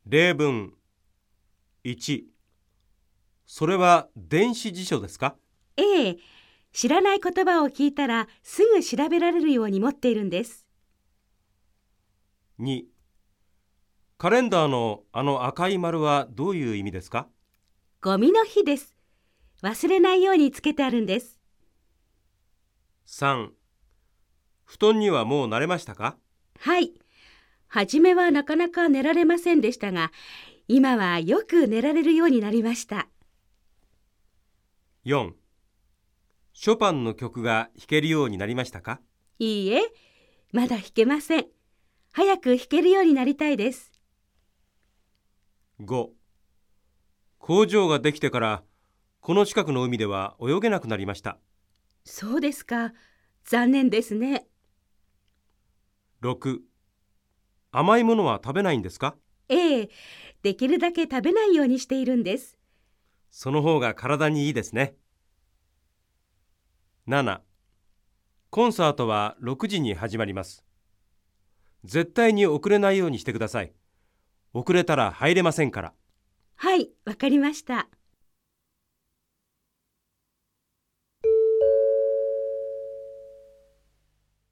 例文1、それは電子辞書ですか？ ええ、知らない言葉を聞いたらすぐ調べられるように持っているんです。 2、カレンダーのあの赤い丸はどういう意味ですか？ ゴミの日です。忘れないようにつけてあるんです。 3、布団にはもう慣れましたか？ はい。はじめはなかなか寝られませんでしたが、今はよく寝られるようになりました。 4、ショパンの曲が弾けるようになりましたか？ いいえ、まだ弾けません。早く弾けるようになりたいです。 5、工場ができてからこの近くの海では泳げなくなりました。 そうですか。残念ですね。 6、甘いものは食べないんですか？ ええ、できるだけ食べないようにしているんです。 その方が体にいいですね。7、コンサートは6時に始まります。絶対に遅れないようにしてください。遅れたら入れませんから。 はい、わかりました。